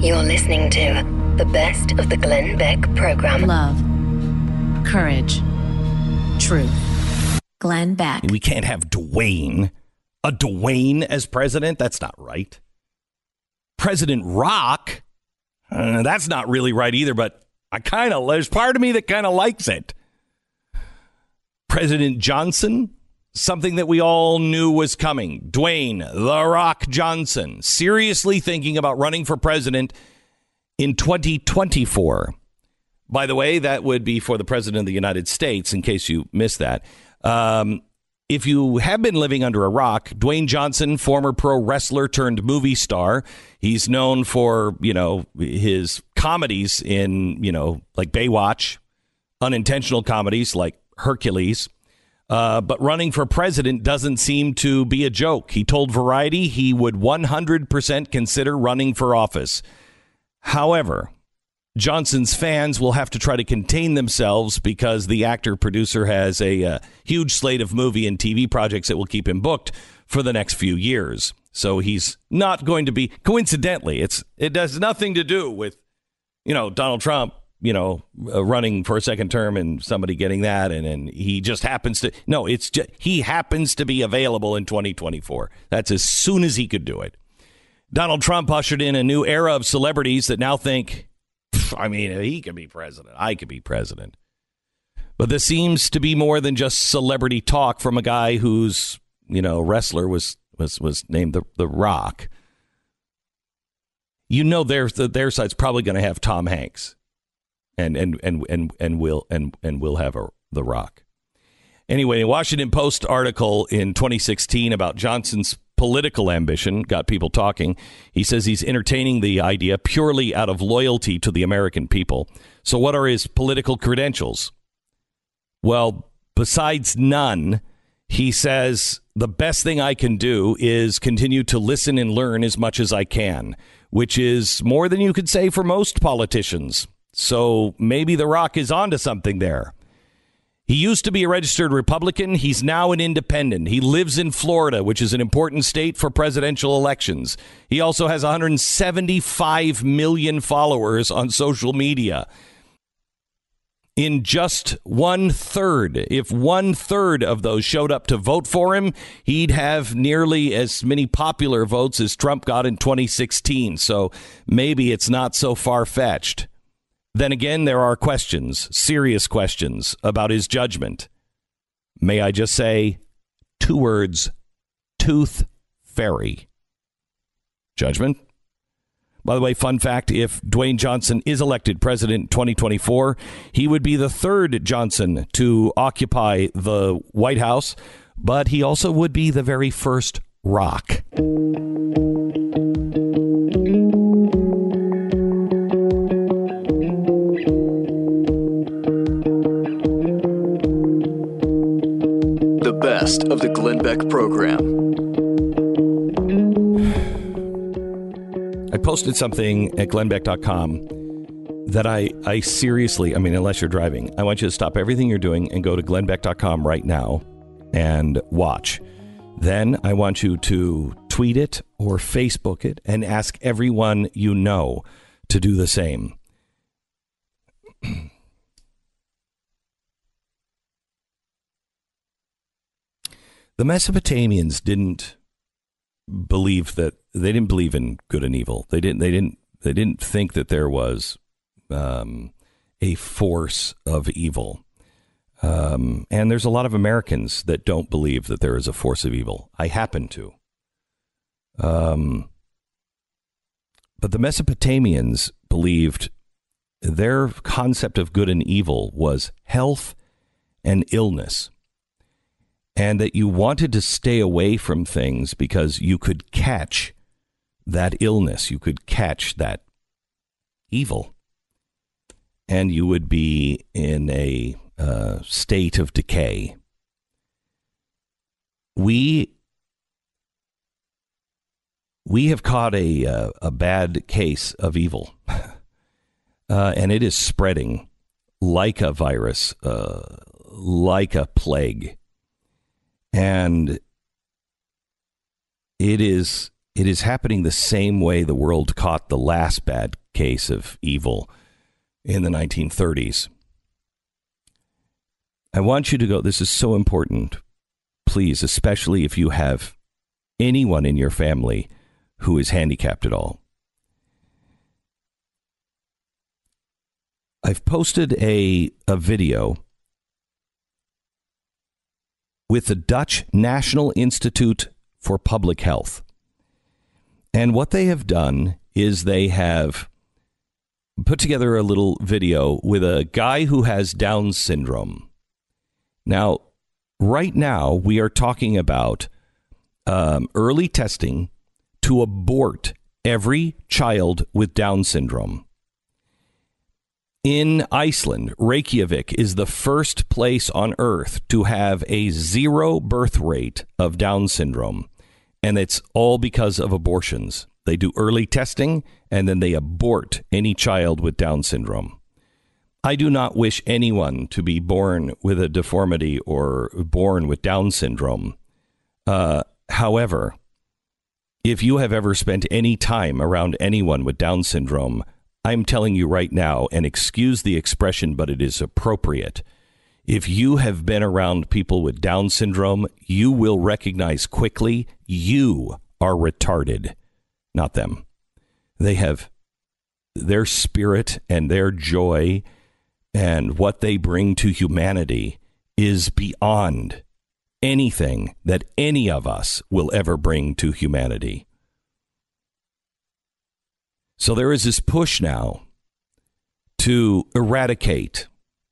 You're listening to the best of the Glenn Beck program. Love, courage, truth. Glenn Beck. We can't have Dwayne as president. That's not right. President Rock. That's not really right either, but there's part of me that kind of likes it. President Johnson, something that we all knew was coming. Dwayne "The Rock" Johnson, seriously thinking about running for president in 2024. By the way, that would be for the president of the United States, in case you missed that. If you have been living under a rock, Dwayne Johnson, former pro wrestler turned movie star. He's known for, his comedies in, like Baywatch, unintentional comedies like Hercules. But running for president doesn't seem to be a joke. He told Variety he would 100% consider running for office. However, Johnson's fans will have to try to contain themselves because the actor-producer has a huge slate of movie and TV projects that will keep him booked for the next few years. So he's not going to be, coincidentally, it has nothing to do with, Donald Trump, running for a second term and somebody getting that. And he just happens to, he happens to be available in 2024. That's as soon as he could do it. Donald Trump ushered in a new era of celebrities that now think, he could be president. I could be president. But this seems to be more than just celebrity talk from a guy whose, wrestler was named the Rock. Their side's probably going to have Tom Hanks, and we'll have the Rock. Anyway, a Washington Post article in 2016 about Johnson's political ambition got people talking. He says he's entertaining the idea purely out of loyalty to the American people. So what are his political credentials? Well, besides none, he says the best thing I can do is continue to listen and learn as much as I can, which is more than you could say for most politicians. So maybe The Rock is onto something there. He used to be a registered Republican. He's now an independent. He lives in Florida, which is an important state for presidential elections. He also has 175 million followers on social media. In just 1/3, if 1/3 of those showed up to vote for him, he'd have nearly as many popular votes as Trump got in 2016. So maybe it's not so far-fetched. Then again, there are questions, serious questions about his judgment. May I just say 2 words, tooth fairy. Judgment? By the way, fun fact, if Dwayne Johnson is elected president in 2024, he would be the 3rd Johnson to occupy the White House, but he also would be the very first Rock. Best of the Glenn Beck program. I posted something at glennbeck.com that I seriously, unless you're driving, I want you to stop everything you're doing and go to glennbeck.com right now and watch. Then I want you to tweet it or Facebook it and ask everyone you know to do the same. The Mesopotamians didn't believe in good and evil. They didn't think that there was a force of evil. And there's a lot of Americans that don't believe that there is a force of evil. I happen to. But the Mesopotamians believed their concept of good and evil was health and illness. And that you wanted to stay away from things because you could catch that illness. You could catch that evil. And you would be in a state of decay. We have caught a bad case of evil. And it is spreading like a virus, like a plague. And it is it is happening the same way the world caught the last bad case of evil in the 1930s. I want you to go, this is so important, please, especially if you have anyone in your family who is handicapped at all. I've posted a video with the Dutch National Institute for Public Health. And what they have done is they have put together a little video with a guy who has Down syndrome. Now, right now, we are talking about early testing to abort every child with Down syndrome. In Iceland, Reykjavik is the first place on earth to have a 0 birth rate of Down syndrome. And it's all because of abortions. They do early testing and then they abort any child with Down syndrome. I do not wish anyone to be born with a deformity or born with Down syndrome. However, if you have ever spent any time around anyone with Down syndrome, I'm telling you right now, and excuse the expression, but it is appropriate. If you have been around people with Down syndrome, you will recognize quickly you are retarded, not them. They have their spirit and their joy and what they bring to humanity is beyond anything that any of us will ever bring to humanity. So there is this push now to eradicate.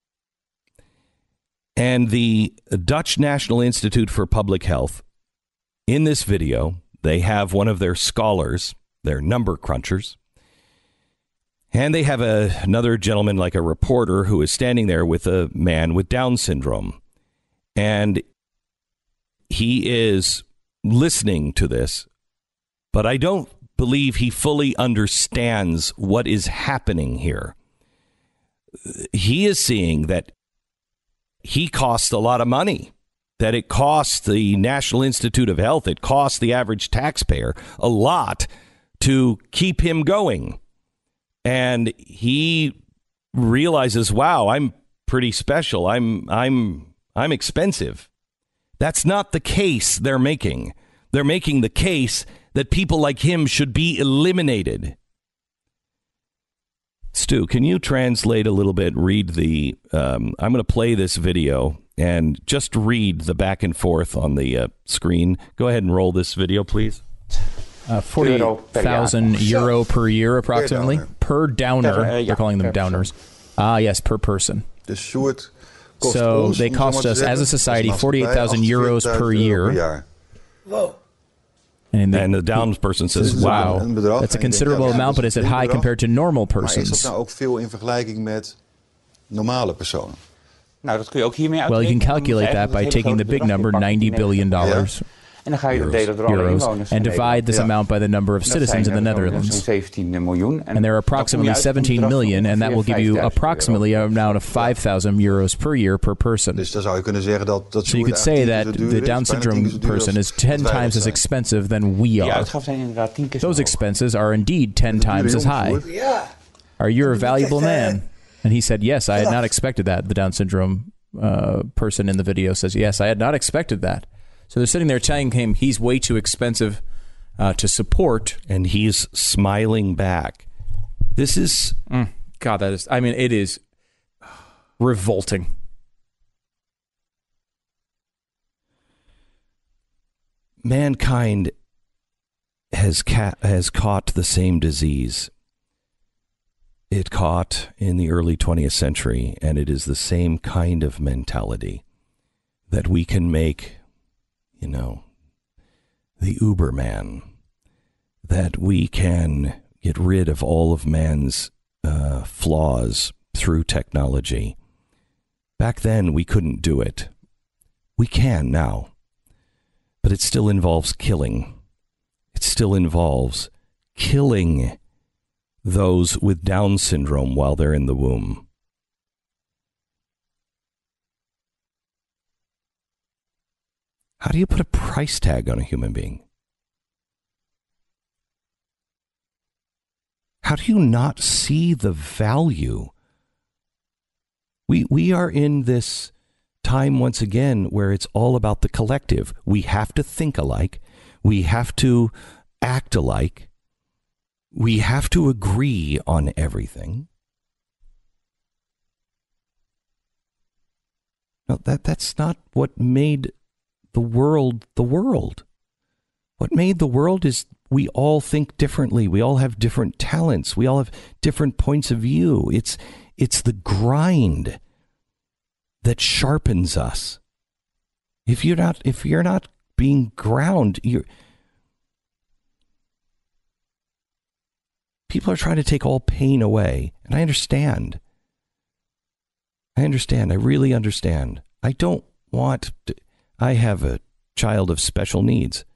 And the Dutch National Institute for Public Health, in this video, they have one of their scholars, their number crunchers, and they have another gentleman, like a reporter, who is standing there with a man with Down syndrome. And he is listening to this, but I don't believe he fully understands what is happening here. He is seeing that he costs a lot of money, that it costs the National Institute of Health, it costs the average taxpayer a lot to keep him going. And he realizes, wow, I'm pretty special. I'm expensive. That's not the case they're making. They're making the case that people like him should be eliminated. Stu, can you translate a little bit? Read the, I'm going to play this video and just read the back and forth on the screen. Go ahead and roll this video, please. 40,000 euro per year, approximately, per downer. They're calling them downers. Yes, per person. So they cost us, as a society, 48,000 euros per year. Whoa. And the Down person says, wow, that's a considerable amount, but is it high compared to normal persons? Well, you can calculate that by taking the big number, $90 billion. Euros, and divide this amount by the number of citizens in the Netherlands. And there are approximately 17 million, and that will give you approximately an amount of 5,000 euros per year per person. So you could say that the Down syndrome person is 10 times as expensive than we are. Those expenses are indeed 10 times as high. Are you a valuable man? And he said, yes, I had not expected that. The Down syndrome person in the video says, yes, I had not expected that. So they're sitting there telling him he's way too expensive to support. And he's smiling back. This is... God, that is... I mean, it is revolting. Mankind has caught the same disease. It caught in the early 20th century, and it is the same kind of mentality that we can make... You know, the Uberman, that we can get rid of all of man's flaws through technology. Back then, we couldn't do it. We can now. But it still involves killing. It still involves killing those with Down syndrome while they're in the womb. How do you put a price tag on a human being? How do you not see the value? We are in this time once again where it's all about the collective. We have to think alike. We have to act alike. We have to agree on everything. No, that's not what made the world the world. What made the world is we all think differently. We all have different talents. We all have different points of view. It's the grind that sharpens us. If you're not being ground, people are trying to take all pain away, and I understand. I really understand. I don't want to, I have a child of special needs.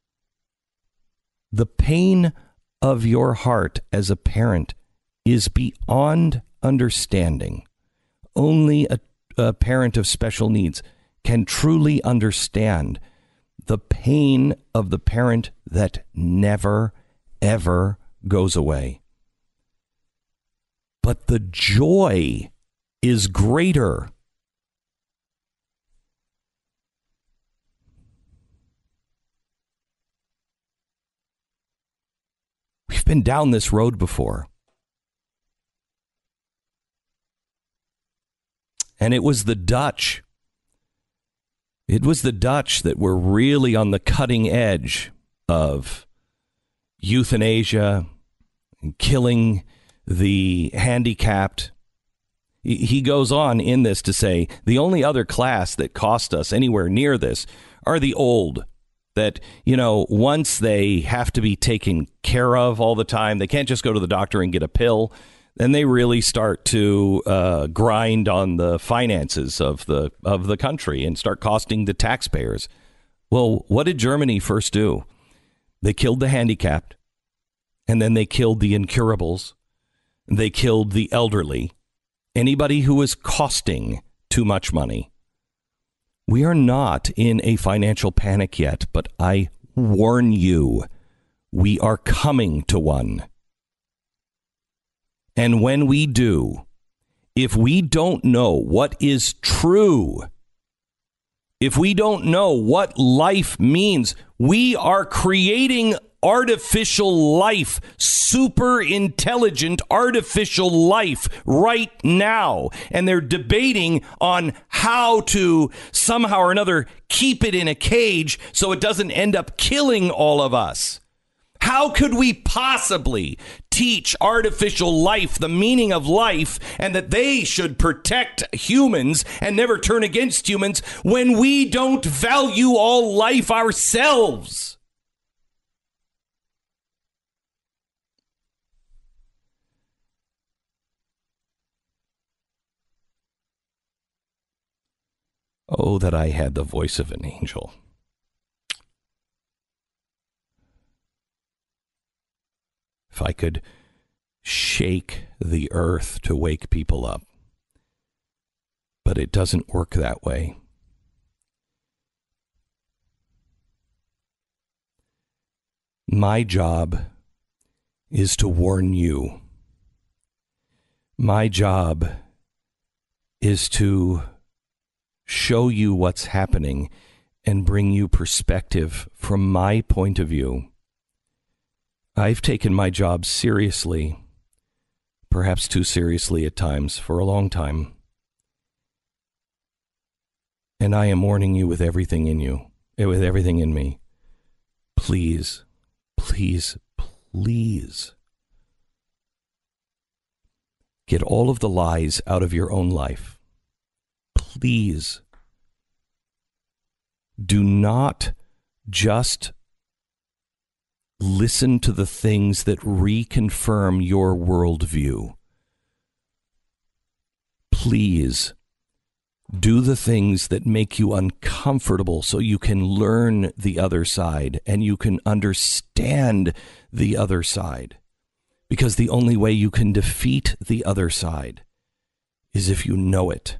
The pain of your heart as a parent is beyond understanding. Only a parent of special needs can truly understand the pain of the parent that never, ever goes away. But the joy is greater. We've been down this road before. And it was the Dutch. It was the Dutch that were really on the cutting edge of euthanasia and killing the handicapped. He goes on in this to say, the only other class that cost us anywhere near this are the old. That, once they have to be taken care of all the time, they can't just go to the doctor and get a pill. Then they really start to grind on the finances of the country and start costing the taxpayers. Well, what did Germany first do? They killed the handicapped, and then they killed the incurables. They killed the elderly. Anybody who is costing too much money. We are not in a financial panic yet, but I warn you, we are coming to one. And when we do, if we don't know what is true, if we don't know what life means, we are creating artificial life, super intelligent artificial life right now. And they're debating on how to somehow or another keep it in a cage so it doesn't end up killing all of us. How could we possibly teach artificial life the meaning of life and that they should protect humans and never turn against humans when we don't value all life ourselves? Oh, that I had the voice of an angel. If I could shake the earth to wake people up. But it doesn't work that way. My job is to warn you. My job is to show you what's happening and bring you perspective from my point of view. I've taken my job seriously, perhaps too seriously at times, for a long time. And I am warning you with everything in you, with everything in me. Please, please, please get all of the lies out of your own life. Please do not just listen to the things that reconfirm your worldview. Please do the things that make you uncomfortable so you can learn the other side and you can understand the other side. Because the only way you can defeat the other side is if you know it.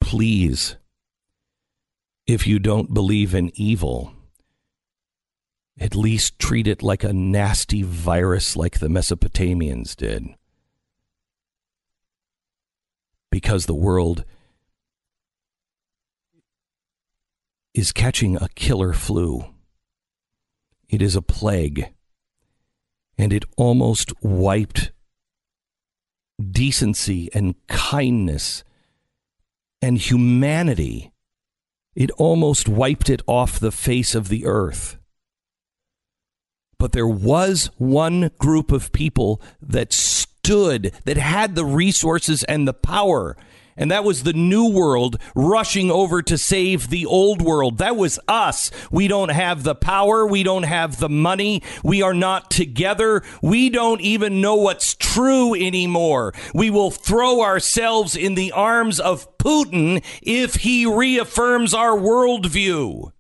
Please, if you don't believe in evil, At least treat it like a nasty virus like the Mesopotamians did. Because the world is catching a killer flu. It is a plague. And it almost wiped decency and kindness and humanity. It almost wiped it off the face of the earth. But there was one group of people that stood, that had the resources and the power. And that was the new world rushing over to save the old world. That was us. We don't have the power. We don't have the money. We are not together. We don't even know what's true anymore. We will throw ourselves in the arms of Putin if he reaffirms our worldview.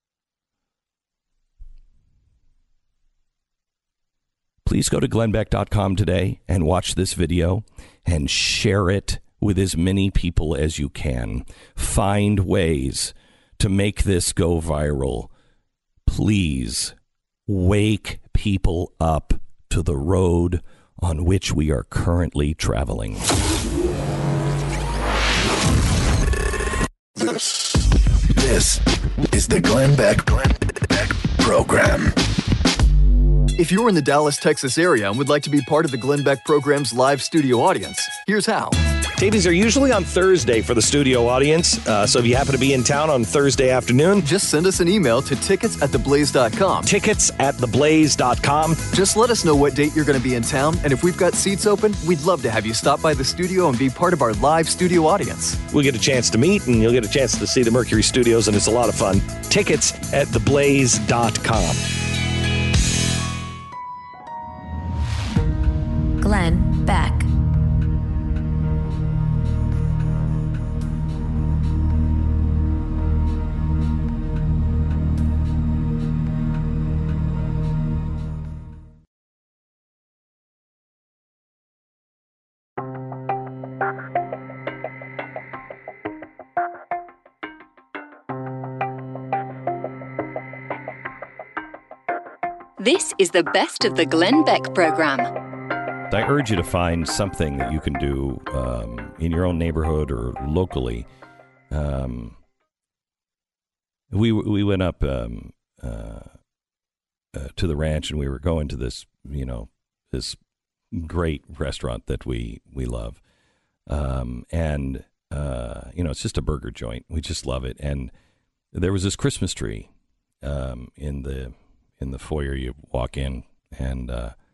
Please go to glennbeck.com today and watch this video and share it with as many people as you can. Find ways to make this go viral. Please wake people up to the road on which we are currently traveling. This is the Glenn Beck Program. If you're in the Dallas, Texas area and would like to be part of the Glenn Beck program's live studio audience, here's how. Tapings are usually on Thursday for the studio audience, so if you happen to be in town on Thursday afternoon, just send us an email to tickets@theblaze.com. Tickets@theblaze.com. Just let us know what date you're going to be in town, and if we've got seats open, we'd love to have you stop by the studio and be part of our live studio audience. We'll get a chance to meet, and you'll get a chance to see the Mercury Studios, and it's a lot of fun. Tickets@theblaze.com. Glenn Beck. This is the best of the Glenn Beck program. I urge you to find something that you can do in your own neighborhood or locally. We went up to the ranch, and we were going to this, this great restaurant that we love, and it's just a burger joint. We just love it, and there was this Christmas tree in the foyer. You walk in, and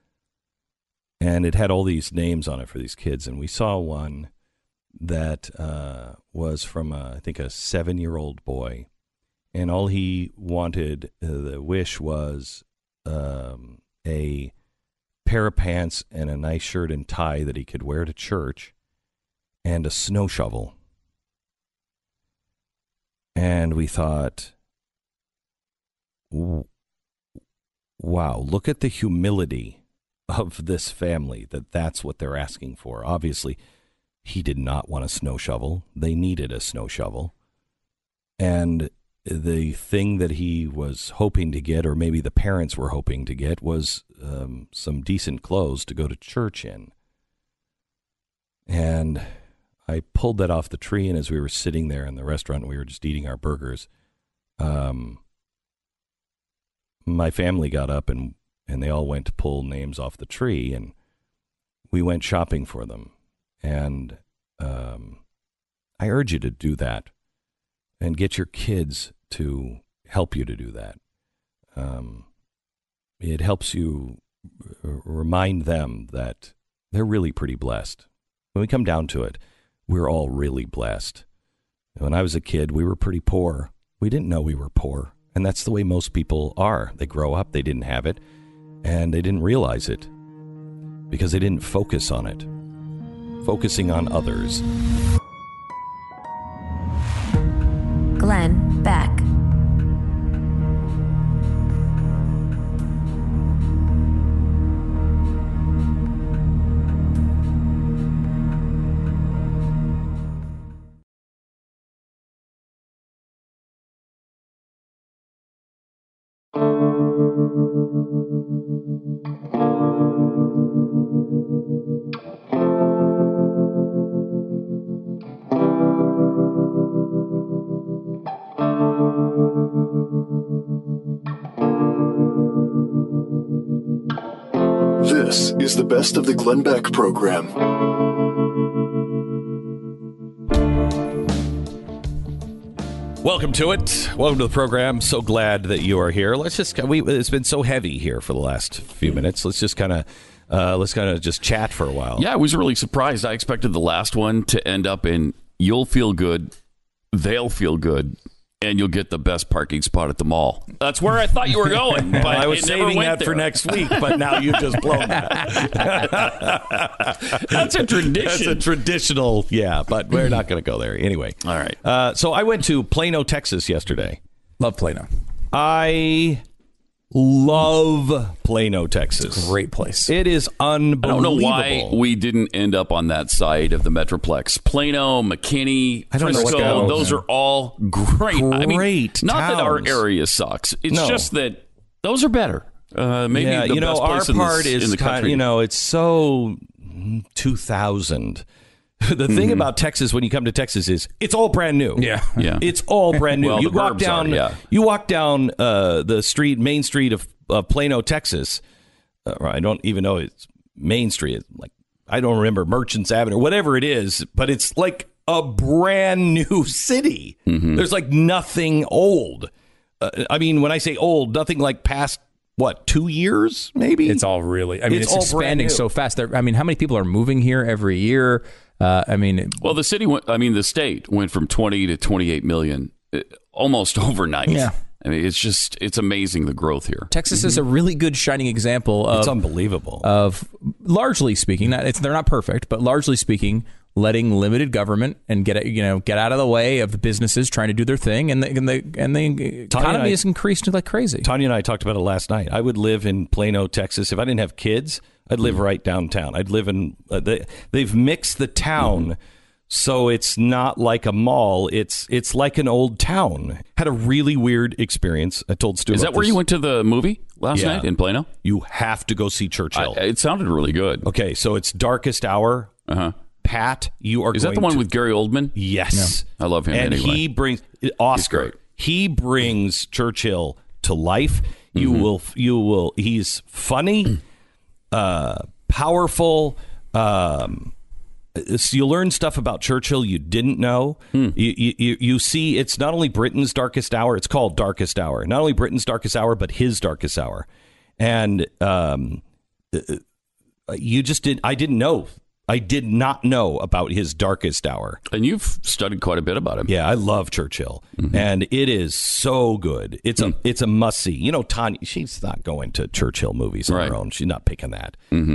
it had all these names on it for these kids. And we saw one that was from, I think, a 7-year-old boy. And all he wanted, the wish was a pair of pants and a nice shirt and tie that he could wear to church and a snow shovel. And we thought, wow, look at the humility of this family, that's what they're asking for. Obviously, he did not want a snow shovel. They needed a snow shovel. And the thing that he was hoping to get, or maybe the parents were hoping to get, was some decent clothes to go to church in. And I pulled that off the tree, and as we were sitting there in the restaurant, we were just eating our burgers, my family got up and they all went to pull names off the tree, and we went shopping for them. And I urge you to do that and get your kids to help you to do that. It helps you remind them that they're really pretty blessed. When we come down to it, we're all really blessed. When I was a kid, we were pretty poor. We didn't know we were poor. And that's the way most people are. They grow up, they didn't have it, and they didn't realize it because they didn't focus on it. Focusing on others. Glenn Beck. This is the Best of the Glenn Beck program. Welcome to it. Welcome to the program. So glad that you are here. It's been so heavy here for the last few minutes. Let's just kind of just chat for a while. Yeah, I was really surprised. I expected the last one to end up in you'll feel good, they'll feel good, and you'll get the best parking spot at the mall. That's where I thought you were going. But I was saving that for next week, but now you've just blown that. That's a tradition. That's a traditional, yeah, but we're not going to go there. Anyway. All right. So I went to Plano, Texas yesterday. Love Plano. I love Plano, Texas. It's a great place. It is unbelievable. I don't know why we didn't end up on that side of the Metroplex. Plano, McKinney, Frisco, those are all great. Great not towns. That our area sucks. It's just that those are better. Maybe the best our place part in the country. It's so 2000. The thing about Texas, when you come to Texas, is it's all brand new. Yeah. It's all brand new. Well, you walk down the street, main street of Plano, Texas. I don't even know it's Main Street. It's like I don't remember Merchants Avenue, whatever it is, but it's like a brand new city. Mm-hmm. There's like nothing old. When I say old, nothing like past. What, 2 years, maybe? It's all really... it's expanding so fast. How many people are moving here every year? Well, the state went from 20 to 28 million almost overnight. Yeah. It's amazing the growth here. Texas is a really good shining example of... It's unbelievable. Of, largely speaking, they're not perfect, but largely speaking... letting limited government and get out of the way of the businesses trying to do their thing, and the economy has increased like crazy. Tanya and I talked about it last night. I would live in Plano, Texas. If I didn't have kids, I'd live right downtown. I'd live in. They've mixed the town, so it's not like a mall. It's like an old town. Had a really weird experience. I told Stu. Is that where you went to the movie last night in Plano? You have to go see Churchill. It sounded really good. Okay, so it's Darkest Hour. Pat, you are. Is that the one with Gary Oldman? Yes, I love him. And anyway. he brings Oscar. He brings Churchill to life. You will. He's funny, powerful. So you learn stuff about Churchill you didn't know. You see, it's not only Britain's darkest hour. It's called Darkest Hour. Not only Britain's darkest hour, but his darkest hour. And you just did. I didn't know. I did not know about his darkest hour. And you've studied quite a bit about him. Yeah, I love Churchill. And it is so good. It's a must-see. Tanya, she's not going to Churchill movies on her own. She's not picking that.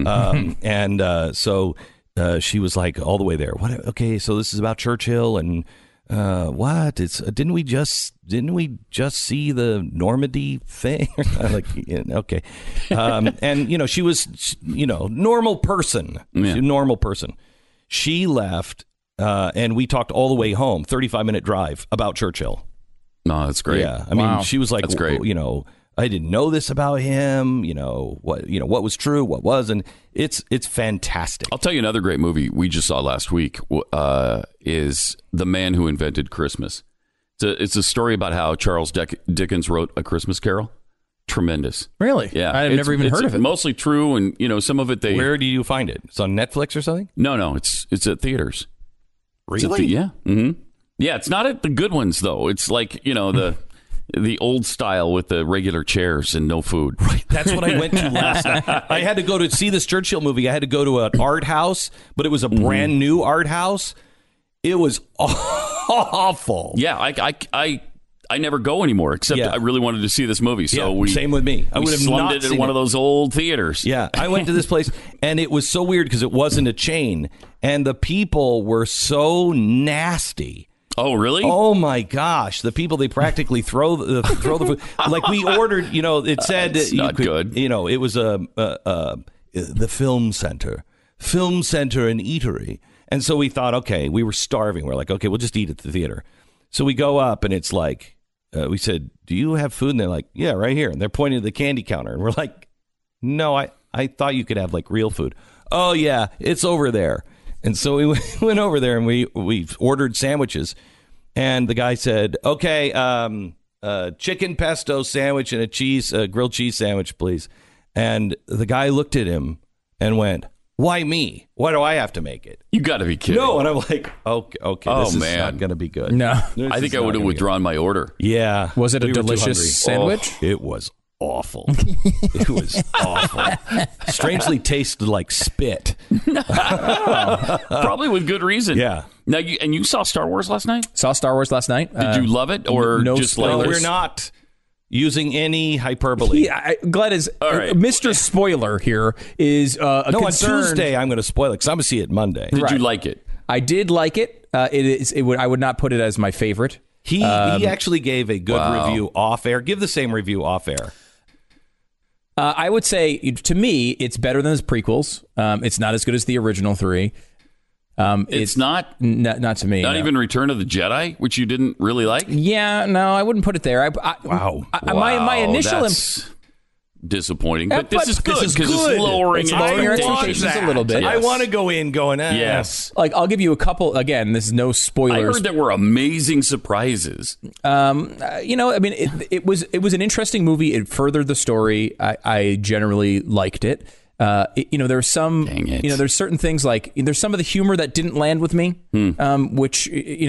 So she was like all the way there. What? Okay, so this is about Churchill and what? Didn't we just see the Normandy thing? Okay. And she was normal person. Normal person. She left and we talked all the way home, 35-minute drive about Churchill. No, that's great. Yeah. She was like, that's great. I didn't know this about him. What was true, what wasn't. It's fantastic. I'll tell you another great movie we just saw last week is The Man Who Invented Christmas. It's a story about how Charles Dickens wrote A Christmas Carol. Tremendous. Really? Yeah. I've never even heard of it. Mostly true, and some of it Where do you find it? It's on Netflix or something? No, it's at theaters. Really? Yeah. Mm-hmm. Yeah, it's not at the good ones though. It's like the old style with the regular chairs and no food. Right. That's what I went to last night. I had to go to see this Churchill movie. I had to go to an art house, but it was a brand new art house. It was awful. Yeah, I never go anymore, except I really wanted to see this movie. So same with me. I would have slummed not it in one of those old theaters. Yeah, I went to this place, and it was so weird because it wasn't a chain, and the people were so nasty. Oh, really? Oh, my gosh. The people, they practically throw the food. Like we ordered, it said... It's not good. It was the Film Center and Eatery. And so we thought, okay, we were starving. We're like, okay, we'll just eat at the theater. So we go up, and it's like, we said, do you have food? And they're like, yeah, right here. And they're pointing to the candy counter. And we're like, no, I thought you could have, like, real food. Oh, yeah, it's over there. And so we went over there and we ordered sandwiches, and the guy said, "Okay, chicken pesto sandwich and a grilled cheese sandwich, please." And the guy looked at him and went, "Why me? Why do I have to make it?" You got to be kidding. No, and I'm like, okay, this is not going to be good. No. I think I would have withdrawn my order. Yeah. Was it a delicious sandwich? Oh, it was awful. It was awful. Strangely tasted like spit. Probably with good reason. Yeah. Now, you saw Star Wars last night? Saw Star Wars last night. Did you love it or no just spoilers? like We're not using any hyperbole. Glenn is right. Mr. Spoiler here is a no, concern. on Tuesday I'm going to spoil it because I'm going to see it Monday. Did you like it? I did like it. I would not put it as my favorite. He actually gave a good review off air. Give the same review off air. I would say, to me, it's better than his prequels. It's not as good as the original three. It's not to me. Not even Return of the Jedi, which you didn't really like. Yeah, no, I wouldn't put it there. My initial that's disappointing, but this is good because it's lowering your expectations a little bit. Yes. I want to go in going, yes. Like, I'll give you a couple. Again, this is no spoilers. I heard there were amazing surprises. It was an interesting movie. It furthered the story. I generally liked it. There's some, there's certain things like there's some of the humor that didn't land with me, which,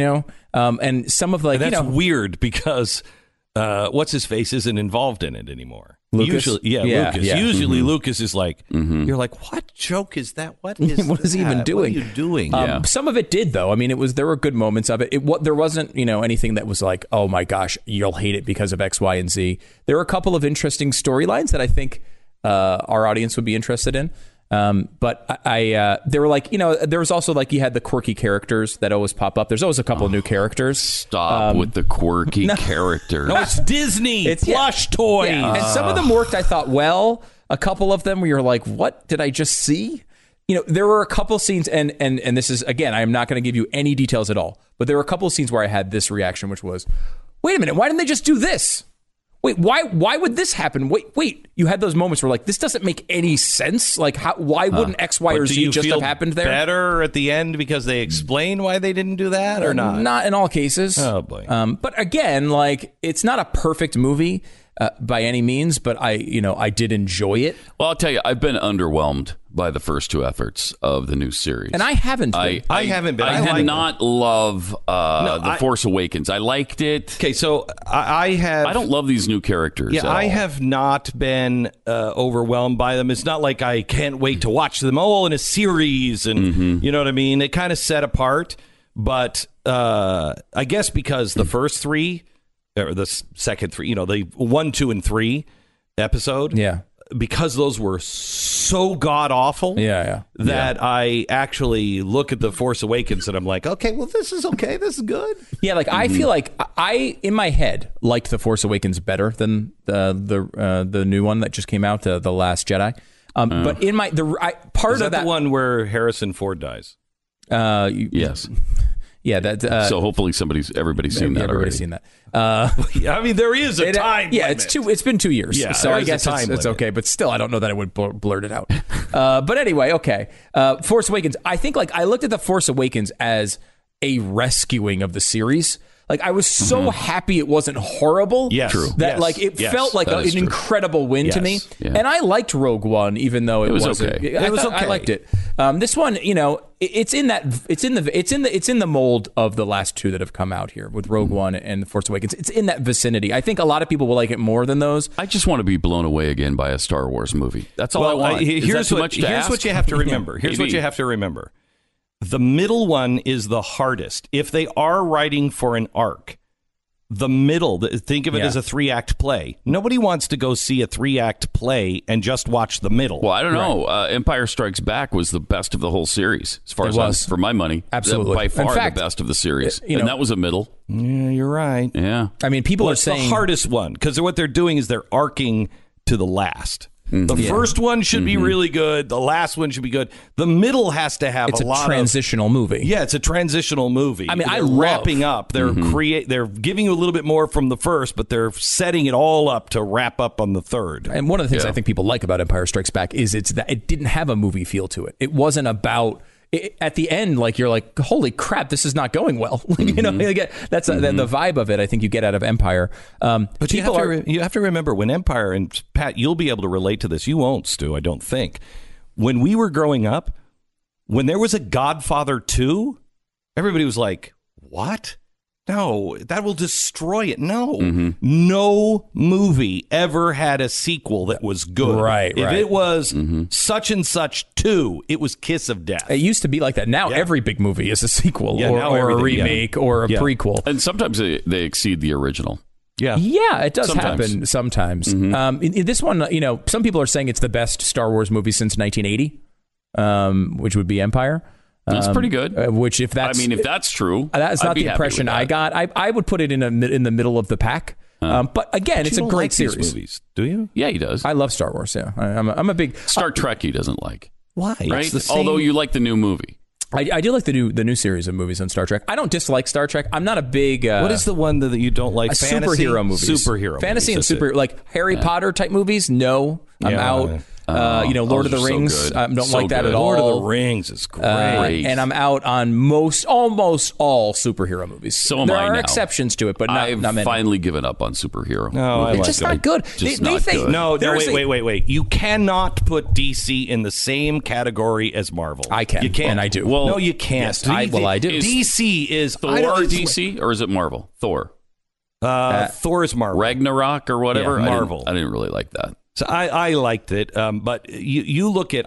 and some of that's weird because what's his face isn't involved in it anymore. Lucas? Lucas. Yeah. Usually Lucas is like, you're like, what joke is that? What is he even doing? What are you doing? Some of it did, though. I mean, there were good moments of it. There wasn't, anything that was like, oh my gosh, you'll hate it because of X, Y, and Z. There were a couple of interesting storylines that I think our audience would be interested in. But they were like, there was also like you had the quirky characters that always pop up. There's always a couple of new characters. Stop with the quirky characters. No, it's Disney. It's plush toys. Yeah. And some of them worked, I thought, well. A couple of them where you're like, what did I just see? There were a couple scenes, and this is, again, I am not going to give you any details at all, but there were a couple of scenes where I had this reaction, which was, wait a minute, why didn't they just do this? Wait, why would this happen? Wait, you had those moments where like, this doesn't make any sense. Like, why wouldn't X, Y, or Z just have happened there? Better at the end because they explain why they didn't do that or not? Not in all cases. Oh, boy. But again, like, it's not a perfect movie by any means, but I did enjoy it. Well, I'll tell you, I've been underwhelmed by the first two efforts of the new series. And I haven't been. I haven't been. I did not love The Force Awakens. I liked it. Okay, so I don't love these new characters. Yeah, I have not been overwhelmed by them. It's not like I can't wait to watch them all in a series, and you know what I mean? It kind of set apart, but I guess because the first three, or the second three, the 1, 2, and 3 episode, because those were so god awful, that I actually look at The Force Awakens and I'm like, okay, well, this is okay, this is good. Yeah, like I feel like I in my head liked The Force Awakens better than the new one that just came out, The Last Jedi. But in my part is of that the one where Harrison Ford dies. Yes. Yeah, that. So hopefully everybody's seen that. Everybody's seen that. I mean, there is a time. Yeah, limit. it's been 2 years. Yeah, so I guess it's okay. But still, I don't know that I would blurt it out. But anyway, okay. Force Awakens. I think like I looked at The Force Awakens as a rescuing of the series. Like I was so happy it wasn't horrible. Yes. True. That like it felt like an incredible win to me. Yeah. And I liked Rogue One, even though it wasn't. Okay. I liked it. This one, it's in the mold of the last two that have come out here with Rogue One and The Force Awakens. It's in that vicinity. I think a lot of people will like it more than those. I just want to be blown away again by a Star Wars movie. That's all I want. Here's what you have to remember. Here's what you have to remember. The middle one is the hardest. If they are writing for an arc, the middle, think of it as a 3-act play. Nobody wants to go see a 3-act play and just watch the middle. Well, I don't know. Empire Strikes Back was the best of the whole series, as far as for my money. Absolutely. By far the best of the series. And that was a middle. Yeah, you're right. Yeah. I mean, people are saying the hardest one, because what they're doing is they're arcing to the last. The first one should be really good. The last one should be good. The middle has to have a lot of... It's a transitional movie. Yeah, it's a transitional movie. I mean, they're wrapping up. They're they're giving you a little bit more from the first, but they're setting it all up to wrap up on the third. And one of the things I think people like about Empire Strikes Back is it's that it didn't have a movie feel to it. It wasn't about... at the end, like you're like, holy crap, this is not going well. That's the vibe of it. I think you get out of Empire. But you have to remember when Empire, and Pat, you'll be able to relate to this. You won't, Stu, I don't think. when we were growing up, when there was a Godfather 2, everybody was like, what? No, that will destroy it. No, no movie ever had a sequel that was good. Right. If it was such and such 2, it was Kiss of Death. It used to be like that. Now every big movie is a sequel or a remake or a prequel. And sometimes they exceed the original. Yeah, it does happen sometimes. In this one, some people are saying it's the best Star Wars movie since 1980, which would be Empire. That's pretty good. If that's true, that's not the impression I got. I would put it in the middle of the pack. But again, it's a great series. These movies, do you? Yeah, he does. I love Star Wars. Yeah, I'm a big Star Trek. He doesn't like. Why? Right? Although you like the new movie. I do like the new series of movies on Star Trek. I don't dislike Star Trek. I'm not a big. What is the one that you don't like? Fantasy? Superhero movies. Fantasy movies, and like Harry Potter type movies. No, I'm out. Lord of the Rings. I don't like that at all. Lord of the Rings is great. And I'm out on almost all superhero movies. So am I now. There are exceptions to it, but not many. I've finally given up on superhero. No, it's just not good. Good. No, wait. You cannot put DC in the same category as Marvel. I can. You can. And I do. Well, no, you can't. Yes, I do. DC is Thor DC, or is it Marvel? Thor. Thor is Marvel. Ragnarok or whatever? Yeah, Marvel. I didn't really like that. So I liked it, but you look at,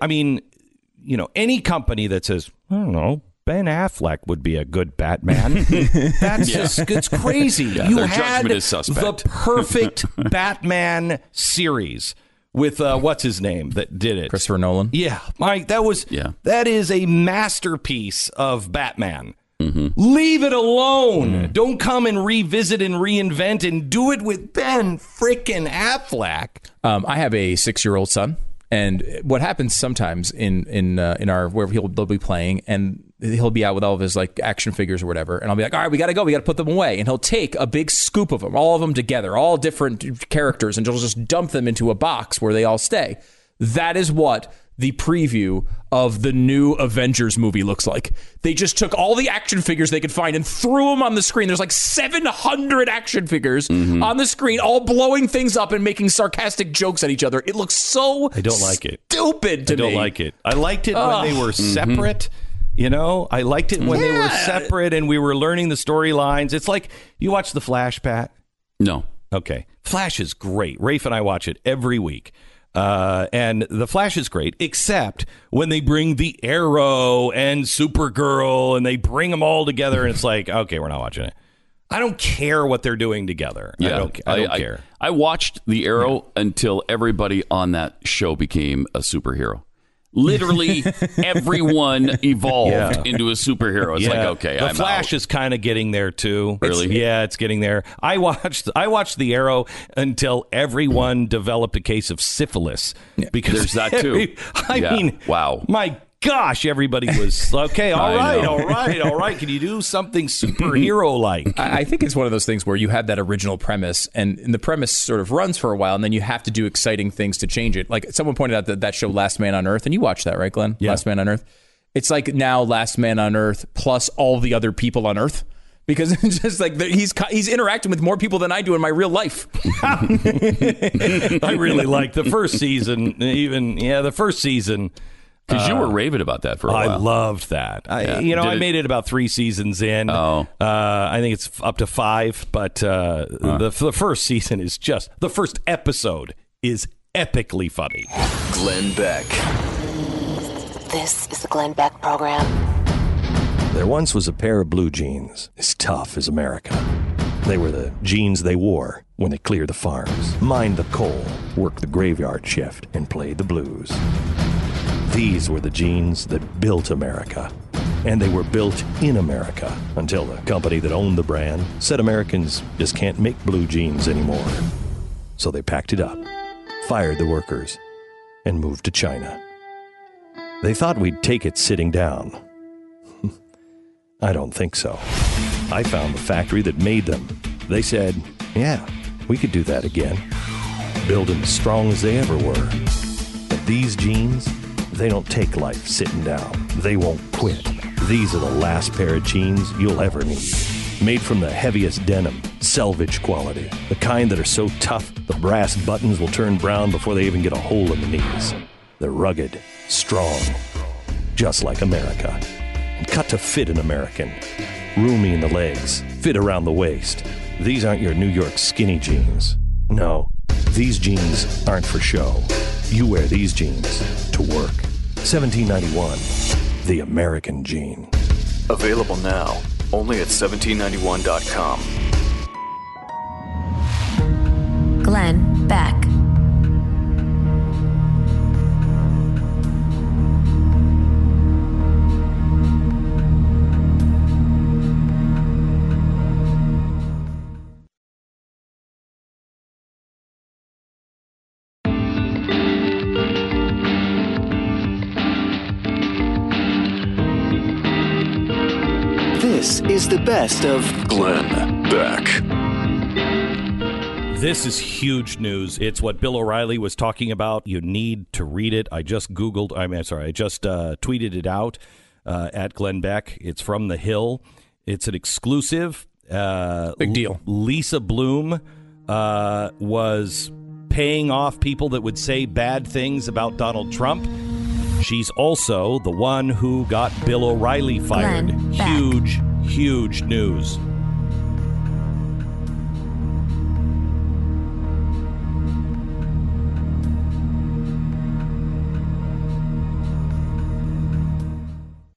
any company that says, I don't know, Ben Affleck would be a good Batman. That's it's crazy. Yeah, you their had judgment is suspect. The perfect Batman series with what's his name that did it? Christopher Nolan. Yeah, Mike, that is a masterpiece of Batman. Leave it alone. Don't come and revisit and reinvent and do it with Ben frickin' Affleck. I have a 6-year-old son, and what happens sometimes in our where they'll be playing, and he'll be out with all of his like action figures or whatever, and I'll be like, all right, we gotta go, we gotta put them away, and he'll take a big scoop of them, all of them together, all different characters, and he'll just dump them into a box where they all stay. That is what the preview of the new Avengers movie looks like. They just took all the action figures they could find and threw them on the screen. There's like 700 action figures on the screen, all blowing things up and making sarcastic jokes at each other. It looks so I don't like it. Stupid to me. I don't like it. I liked it when they were separate. I liked it when they were separate and we were learning the storylines. It's like, you watch The Flash, Pat? No. Okay. Flash is great. Rafe and I watch it every week. And The Flash is great, except when they bring the Arrow and Supergirl and they bring them all together and it's like, okay, we're not watching it. I don't care what they're doing together. Yeah, I don't care. I watched the Arrow until everybody on that show became a superhero. Literally everyone evolved into a superhero. It's like, okay, The Flash is kind of getting there too. Really? It's getting there. I watched The Arrow until everyone developed a case of syphilis. Because there's that too. I mean, wow. My gosh, everybody was okay. All right. Can you do something superhero like? I think it's one of those things where you had that original premise, and the premise sort of runs for a while, and then you have to do exciting things to change it. Like someone pointed out that show Last Man on Earth, and you watched that, right, Glenn? Yeah. Last Man on Earth. It's like now Last Man on Earth plus all the other people on Earth. Because it's just like he's interacting with more people than I do in my real life. I really liked the first season. The first season. Because you were raving about that for a while. I loved that. I made it about 3 seasons in. I think it's up to 5, but the first season is the first episode is epically funny. Glenn Beck. This is the Glenn Beck Program. There once was a pair of blue jeans, as tough as America. They were the jeans they wore when they cleared the farms, mined the coal, worked the graveyard shift, and played the blues. These were the jeans that built America. And they were built in America until the company that owned the brand said Americans just can't make blue jeans anymore. So they packed it up, fired the workers, and moved to China. They thought we'd take it sitting down. I don't think so. I found the factory that made them. They said, yeah, we could do that again. Build them as strong as they ever were. But these jeans, they don't take life sitting down. They won't quit. These are the last pair of jeans you'll ever need. Made from the heaviest denim, selvage quality. The kind that are so tough, the brass buttons will turn brown before they even get a hole in the knees. They're rugged, Strong, just like America. And cut to fit an American. Roomy in the legs, fit around the waist. These aren't your New York skinny jeans. No, these jeans aren't for show. You wear these jeans to work. $17.91, the American jean. Available now, only at 1791.com. Glenn Beck. This is the best of Glenn Beck. This is huge news. It's what Bill O'Reilly was talking about. You need to read it. I just tweeted it out at Glenn Beck. It's from The Hill. It's an exclusive. Big deal. Lisa Bloom was paying off people that would say bad things about Donald Trump. She's also the one who got Bill O'Reilly fired. Huge news.